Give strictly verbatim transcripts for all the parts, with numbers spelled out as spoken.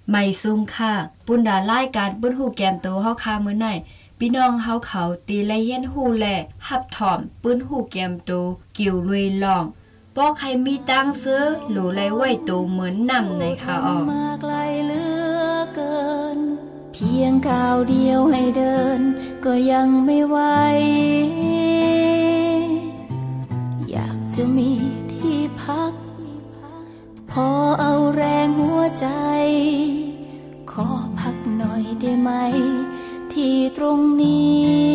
ไม่ซุ่งค่ะปุ้นดารายการปุ้นหูแกมโตเฮาคามื้อไหนพี่น้องเฮาเขาตีและเฮียนหูแลฮับถอมปื้นหูแกมโตกิ่วลุยล่องป้อใครมีตังซื้อหรูไรไว้โตเหมือนนำในค่ะออกมาไกลเหลือเกินเพียงก้าวเดียวให้เดินก็ยังไม่ไหวอยากจะมีที่พักพอเอาแรงหัวใจขอพักหน่อยได้ไหมที่ตรงนี้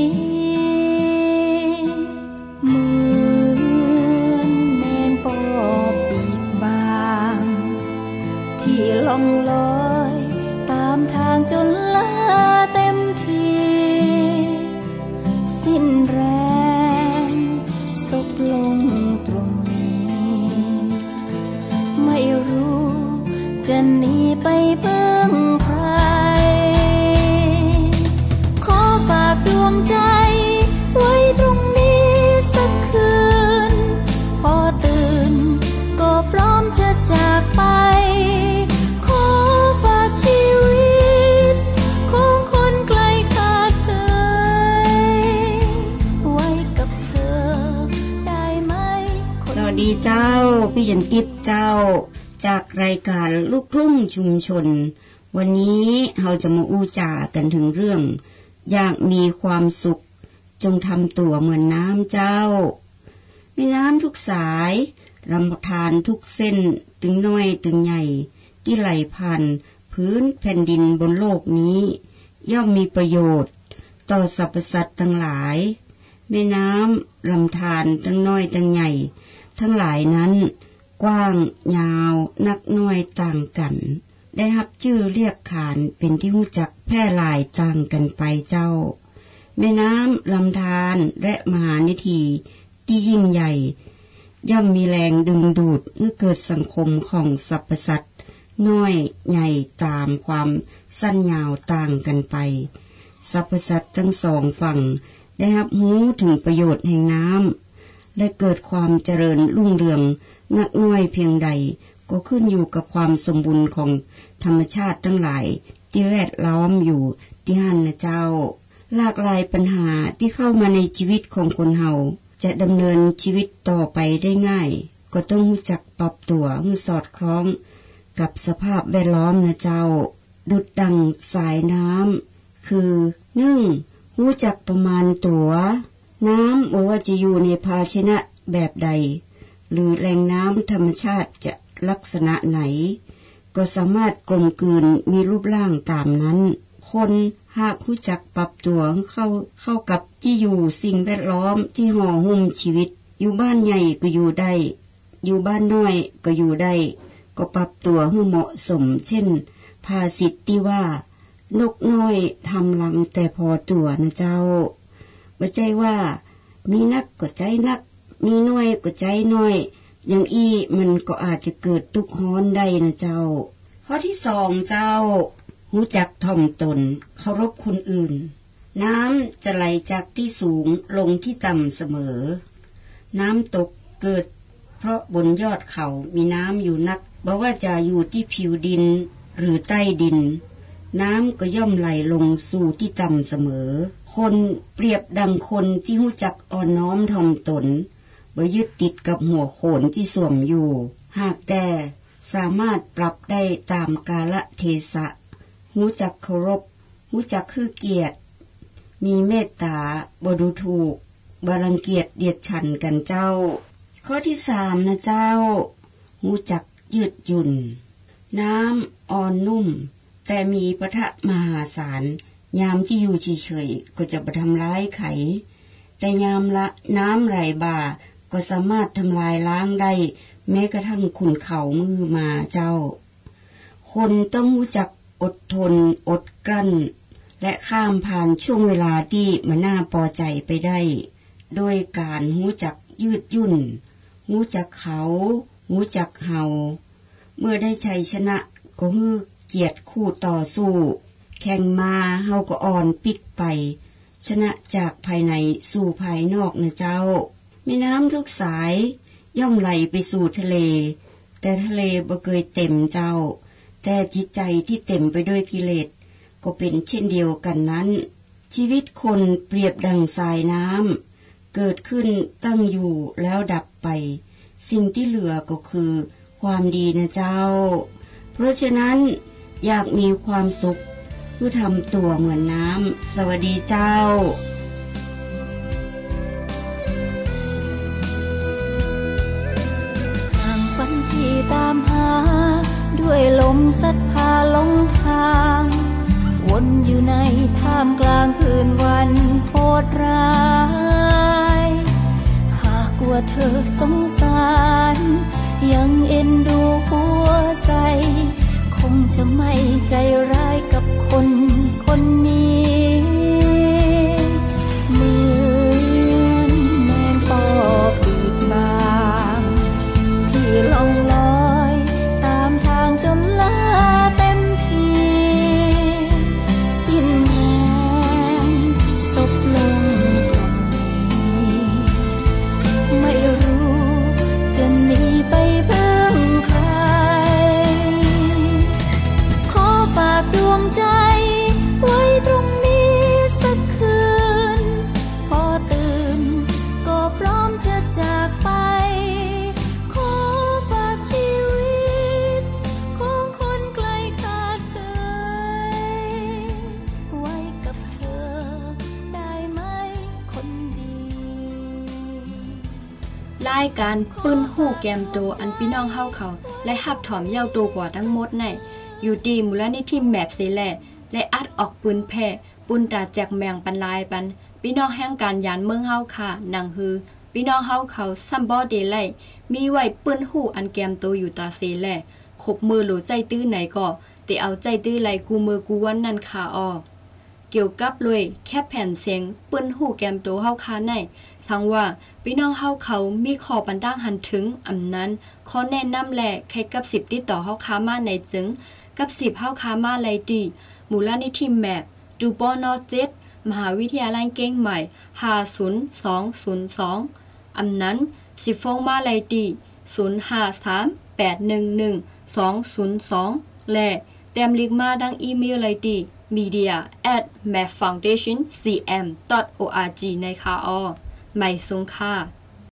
เหมือนแมงปอปีกบางที่ล่องลอยตามทางจนลาเต็มทีสิ้นแรงซบลงตรงนี้ไม่รู้จะหนีไปเบื้องใครขอฝากดวงใจไว้ตรงนี้สักคืนพอตื่นก็พร้อมจะจากไปขอฝากชีวิตของคนไกลขาดใจไว้กับเธอได้ไหมสวัสดีเจ้าพี่ยันกิบเจ้าจากรายการลูกทุ่งชุมชนวันนี้เราจะมาอู้จากันถึงเรื่องอยากมีความสุขจงทำตัวเหมือนน้ำเจ้ามีน้ำทุกสายลำธารทุกเส้นตึงน้อยตึงใหญ่ที่ไหลผ่านพื้นแผ่นดินบนโลกนี้ย่อมมีประโยชน์ต่อสรรพสัตว์ทั้งหลายแม่น้ำลำธารทั้งน้อยทั้งใหญ่ทั้งหลายนั้นกว้างยาวนักน้อยต่างกันได้รับชื่อเรียกขานเป็นที่รู้จักแพร่หลายต่างกันไปเจ้าแม่น้ำลำธารและมหานิธีที่ยิ่งใหญ่ย่อมมีแรงดึงดูดให้เกิดสังคมของสรรพสัตว์น้อยใหญ่ตามความสั้นยาวต่างกันไปสรรพสัตว์ทั้งสองฝั่งได้รับรู้ถึงประโยชน์แห่งน้ำและเกิดความเจริญรุ่งเรืองนักน้อยเพียงใดก็ขึ้นอยู่กับความสมบูรณ์ของธรรมชาติทั้งหลายที่แวดล้อมอยู่ที่หั่นนะเจ้าหลากหลายปัญหาที่เข้ามาในชีวิตของคนเฮาจะดำเนินชีวิตต่อไปได้ง่ายก็ต้องรู้จักปรับตัวให้สอดคล้องกับสภาพแวดล้อมนะเจ้าดุจดังสายน้ำคือ หนึ่ง รู้จักประมาณตัวน้ำบ่ว่าจะอยู่ในภาชนะแบบใดหรือแหล่งน้ำธรรมชาติจะลักษณะไหนก็สามารถกลมกลืนมีรูปร่างตามนั้นคนหากรู้จักปรับตัวเข้าเข้ากับที่อยู่สิ่งแวดล้อมที่ห่อหุ้มชีวิตอยู่บ้านใหญ่ก็อยู่ได้อยู่บ้านน้อยก็อยู่ได้ก็ปรับตัวให้เหมาะสมเช่นภาษิตที่ว่านกน้อยทำรังแต่พอตัวนะเจ้าบ่ใจว่ามีนักก็ใจนักมีน้อยก็ใจน้อยอย่างอี้มันก็อาจจะเกิดทุกข์ร้อนได้นะเจ้าข้อที่สองเจ้ารู้จักถ่อมตนเคารพคนอื่นน้ำจะไหลจากที่สูงลงที่ต่ำเสมอน้ำตกเกิดเพราะบนยอดเขามีน้ำอยู่นักบ่ว่าจะอยู่ที่ผิวดินหรือใต้ดินน้ำก็ย่อมไหลลงสู่ที่ต่ำเสมอคนเปรียบดังคนที่รู้จักอ่อนน้อมถ่อมตนบ่ยึดติดกับหัวโขนที่สวมอยู่หากแต่สามารถปรับได้ตามกาลเทศะรู้จักเคารพรู้จักคือเกียรติมีเมตตาบ่ดูถูกบ่รังเกียจเดียดฉันกันเจ้าข้อที่สามนะเจ้ารู้จักยืดหยุ่นน้ำอ่อนนุ่มแต่มีปะทะมหาศาลยามที่อยู่เฉยๆก็จะบ่ทำร้ายไขแต่ยามละน้ำไหลบ่าก็สามารถทำลายล้างได้แม้กระทั่งขุนเข่ามือมาเจ้าคนต้องรู้จักอดทนอดกลั้นและข้ามผ่านช่วงเวลาที่มันน่าพอใจไปได้โดยการรู้จักยืดหยุ่นรู้จักเขารู้จักเฮาเมื่อได้ชัยชนะก็ฮือเกียรติคู่ต่อสู้แข่งมาเฮาก็อ่อนปิกไปชนะจากภายในสู่ภายนอกนะเจ้าแม่น้ำทุกสายย่อมไหลไปสู่ทะเลแต่ทะเลบ่เคยเต็มเจ้าแต่จิตใจที่เต็มไปด้วยกิเลสก็เป็นเช่นเดียวกันนั้นชีวิตคนเปรียบดังสายน้ำเกิดขึ้นตั้งอยู่แล้วดับไปสิ่งที่เหลือก็คือความดีนะเจ้าเพราะฉะนั้นอยากมีความสุขผู้ทำตัวเหมือนน้ำสวัสดีเจ้าห่างฝันที่ตามหาด้วยลมสัดพาลงทางวนอยู่ในท่ามกลางคืนวันโหดร้ายหากว่าเธอสงสารยังเอ็นดูหัวใจคงจะไม่ใจร้ายกับคนคนนี้เหมือนแมงปอปีกบางที่ล่องลอยตามทางจนลาเต็มทีสิ้นแรงศพลงตรงนี้ไม่รู้จะหนีไปเพื่อใครขอฝากดวงใจไว้ตรงนี้สักคืนพอตื่นก็พร้อมจะจากไปขอฝากชีวิตของคนไกลขาดใจไว้กับเธอได้ไหมคนดีรายการปื้นหู้แกมโตอันพี่น้องเฮาเขาและหับถอมยาวโตกว่าทั้งหมดในอยู่ดีมูลนิธิแมปเสแลและอัดออกปืนแพ่ปุนตาแจกแมงปันลายปันพี่น้องแห่งการยานเมืองเฮาค่ะนังฮือพี่น้องเฮาเขาซัมบอเดไลมีไว้ปืนหู้อันแกมโตอยู่ตาเสแลขบมือหลูใจตื้อไหนก็แต่เอาใจตื้อไหลกูมือกูวันนั่นค่ะออเกี่ยวกับเลยแค่แผ่นเสียงปืนหู้แกมโตเฮาค่ะในสังว่าพี่น้องเฮาเขามีขอปันด้างหันถึงอำนั้นขอแนะนำแลใครกับสิบติดต่อเฮาค้ามาในจึงกับสิบเฮาค้ามาไลดีมูลนิธิแมปดูปอนอเจ็ดมหาวิทยาลัยเก่งใหม่ห้า ศูนย์ สอง ศูนย์ สองอำนั้นสิฟงมาไลดีศูนย์ ห้า สาม แปด หนึ่ง หนึ่ง สอง ศูนย์ สองและเต็มลิงก์มาดังอีเมลไลดี media at map foundation c m dot org ในค่ะออไม่ทรงค่ะ